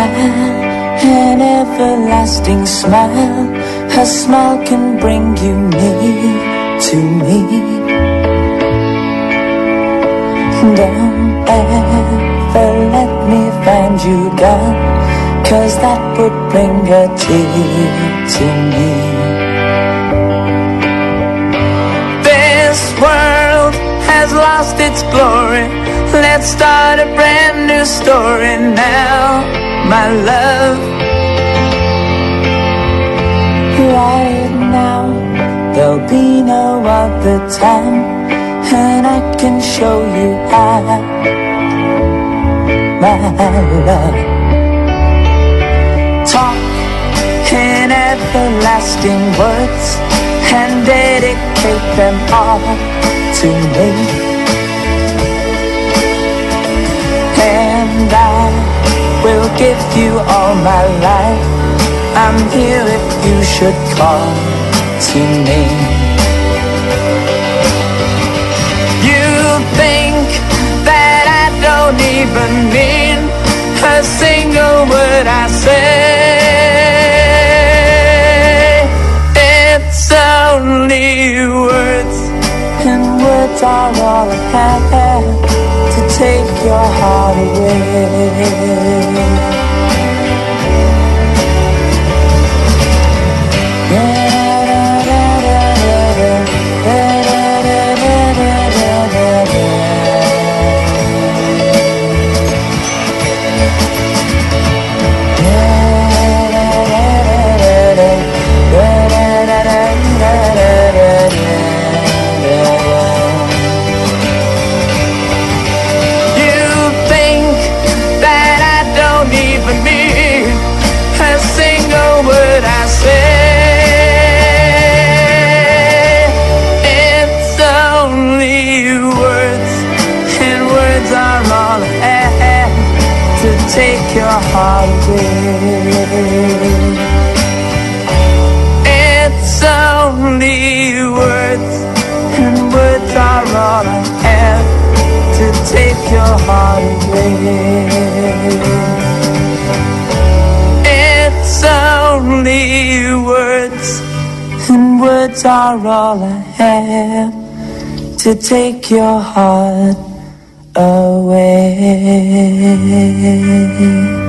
an everlasting smile. Her smile can bring you near to me. Don't ever let me find you gone, 'cause that would bring a tear to me. This world has lost its glory. Let's start a brand new story now, my love. Right now, there'll be no other time, and I can show you how, my love. Talk in everlasting words and dedicate them all to me. And I will give you all my life. I'm here if you should call to me. You think that I don't even mean a single word I say. It's only words, and words are all I have to take your heart away. Take your heart away. It's only words, and words are all I have to take your heart away. It's only words, and words are all I have to take your heart away.